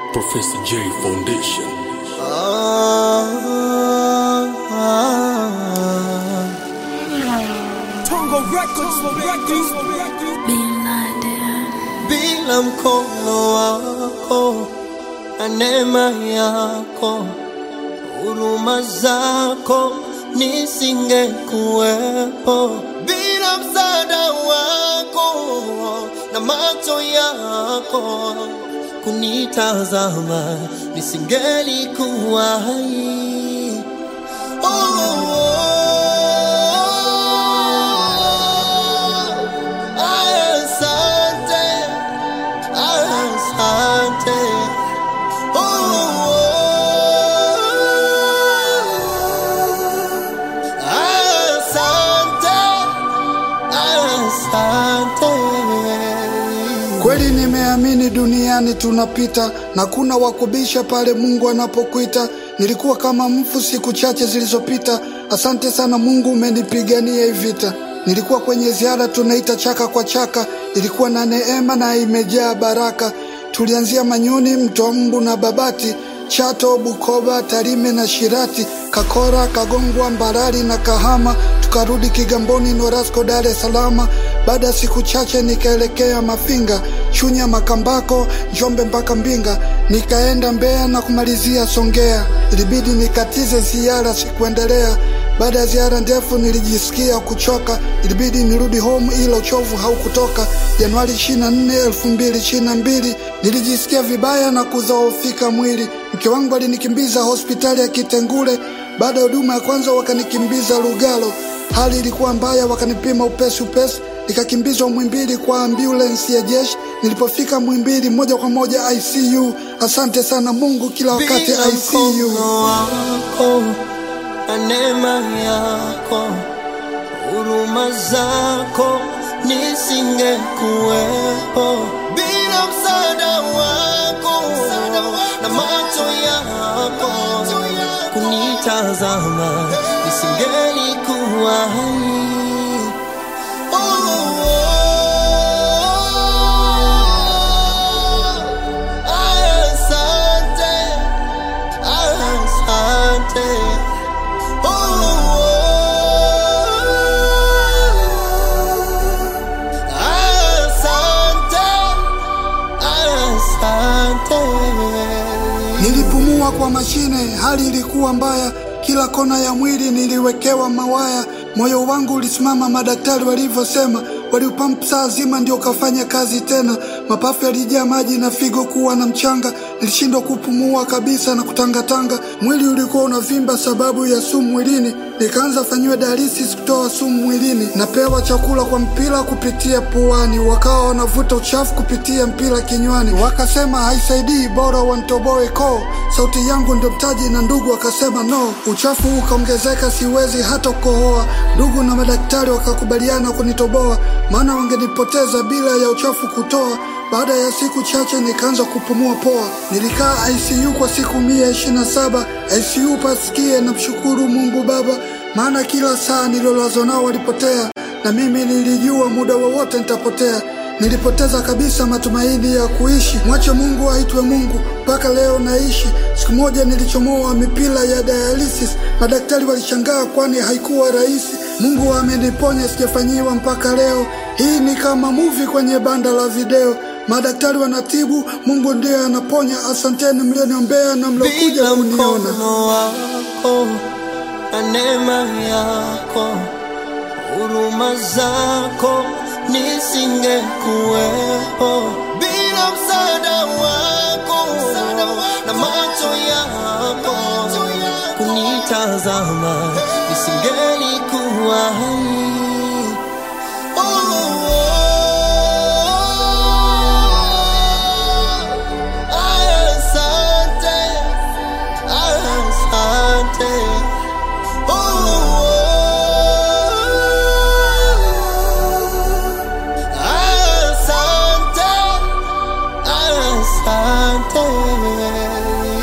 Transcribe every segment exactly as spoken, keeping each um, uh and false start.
Professor J Foundation. Ah, ah, Tongo Records, Records, bila mkono wako na neema yako, huruma zako nisingekuwepo. Bila msaada wako na macho yako kunitazama, nisingelikuwa hai. Oh, oh, oh. Kweli nimeamini duniani tunapita na kuna wakubisha pale Mungu anapokuita. Nilikuwa kama mfu siku chache zilizopita. Asante sana Mungu, umenipigania hii vita. Nilikuwa kwenye ziara tunaita chaka kwa chaka. Ilikuwa na neema na imejaa baraka. Tulianzia Manyoni, Mto Mbu na Babati, Chato, Bukoba, Tarime na Shirati, Kakora, Kagongwa, Mbarali na Kahama. Tukarudi Kigamboni, Norasco, Dar es Salaam. Baada ya siku chache nikaelekea Mafinga, Chunya, Makambako, Njombe mpaka Mbinga. Nikaenda Mbeya na kumalizia Songea. Ilibidi nikatize ziara, sikuendelea. Baada ya ziara ndefu nilijisikia kuchoka. Ilibidi nirudi home, ila uchovu haukutoka. Januari ishirini na nne elfu mbili ishirini na mbili nilijisikia vibaya na kudhoofika mwili. Mke wangu alinikimbiza hospitali ya Kitengule. Baada ya huduma ya kwanza wakanikimbiza Lugalo. Hali ilikuwa mbaya, wakanipima upesi upesi. Nikakimbizwa Muhimbili kwa ambulance ya jeshi. Nilipofika Muhimbili moja kwa moja I C U. Asante sana Mungu, kila wakati I C U. Wako na neema yako, huruma zako nisingekuwepo. Bila msaada wako na macho yako kunitazama, nisingelikuwa hai. Nilipumua kwa mashine, hali ilikuwa mbaya. Kila kona ya mwili niliwekewa mawaya. Moyo wangu ulisimama, madaktari walivyosema. Waliupampu saa zima ndio kafanya kazi tena. Mapafu yalijaa maji na figo kuwa na mchanga. Nilishindwa kupumua kabisa na kutangatanga. Mwili ulikuwa unavimba sababu ya sumu mwilini. Nikaanza fanyiwa dialysis kutoa sumu mwilini. Napewa chakula kwa mpira kupitia puani. Wakawa wanavuta uchafu kupitia mpira kinywani. Wakasema haisaidii, bora wantoboe koo. Sauti yangu ndio mtaji na ndugu wakasema no. Uchafu ukaongezeka, siwezi hata kukohoa. Ndugu na madaktari wakakubaliana kunitoboa, maana wangenipoteza bila ya uchafu kutoa. Baada ya siku chache nikaanza kupumua poa. Nilikaa I C U kwa siku mia ishirini na saba. I C U pasikie na mshukuru Mungu Baba, maana kila saa nilolazwa nao walipotea. Na mimi nilijua muda wowote nitapotea. Nilipoteza kabisa matumaini ya kuishi. Mwache Mungu aitwe Mungu, mpaka leo naishi. Siku moja nilichomoa mipira ya dialysis. Madaktari walishangaa kwani haikuwa rahisi. Mungu ameniponya, sijafanyiwa mpaka leo. Hii ni kama movie kwenye banda la video. Madaktari wanatibu, Mungu ndiye anaponya. Asanteni mlioniombea na mlokuja kuniona. Bila mkono wako na neema yako, huruma zako nisingekuwepo. Bila msaada wako na macho yako kunitazama, nisingelikuwa hai. Oh, oh.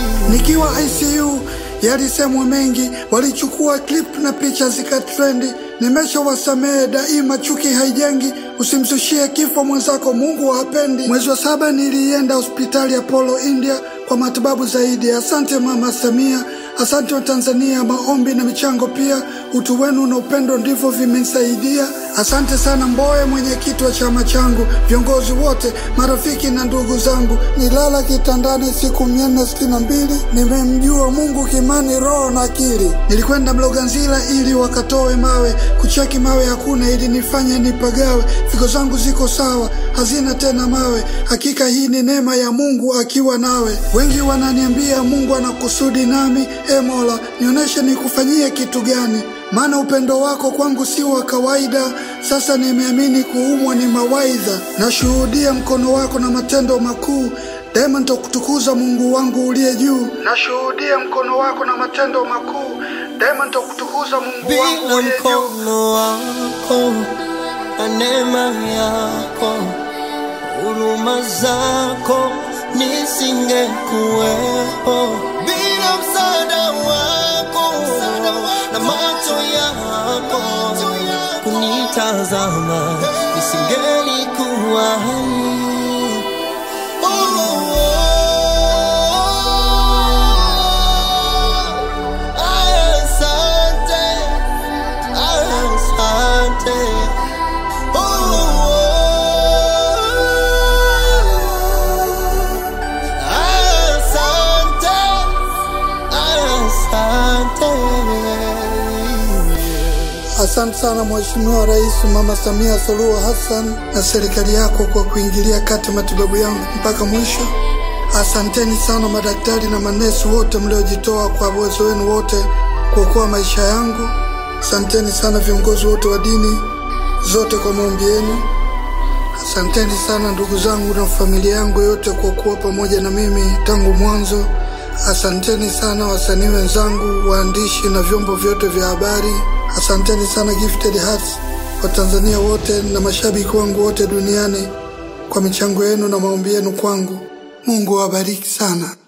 Nikiwa I C U yalisemwa mengi, walichukua clip na picha zika trendi. nimeshawasamehe daima, chuki haijengi, usimsushie kifo mwenzako, Mungu hapendi. Mwezi wa saba nilienda hospitali Apollo India kwa matibabu zaidi. Asante Mama Samia, asante wa Tanzania, maombi na michango pia, utu wenu na upendo ndivyo vimenisaidia. Asante sana Mbowe, mwenyekiti wa chama changu, viongozi wote, marafiki na ndugu zangu. Nilala kitandani siku mia nne sitini na mbili, nimemjua Mungu kimani, roho na akili. Nilikwenda Mloganzila ili wakatoe mawe, kucheki mawe hakuna ili nifanye nipagawe. Figo zangu ziko sawa, hazina tena mawe, hakika hii ni neema ya Mungu akiwa nawe. Wengi wananiambia Mungu anakusudi nami, e Mola nionyeshe nikufanyie kitu gani, maana upendo wako kwangu si wa kawaida. Sasa nimeamini kuumwa ni mawaidha, nashuhudia mkono wako na matendo makuu, daima nitakutukuza Mungu wangu uliye juu. Nashuhudia mkono wako na matendo makuu, daima nitakutukuza Mungu wangu uliye juu. Bila mkono wako na neema yako, huruma zako nisingekuwepo. Bila msaada wako na macho yako kunitazama, nisingelikuwa hai. Oh, oh, oh. Asante, asante. Oh, oh, oh. Asante, asante. Asante sana Mheshimiwa Rais Mama Samia Suluhu Hassan na serikali yako kwa kuingilia kati matibabu yangu mpaka mwisho. Asanteni sana madaktari na manesi wote mliojitoa kwa uwezo wenu wote kuokoa maisha yangu. Asanteni sana viongozi wote wa dini zote kwa maombi yenu. Asanteni sana ndugu zangu na familia yangu yote kwa kuwa pamoja na mimi tangu mwanzo. Asanteni sana wasanii wenzangu, waandishi na vyombo vyote vya habari. Asanteni sana Gifted Hearts, wa Tanzania wote na mashabiki wangu wote duniani kwa michango yenu na maombi yenu kwangu. Mungu awabariki sana.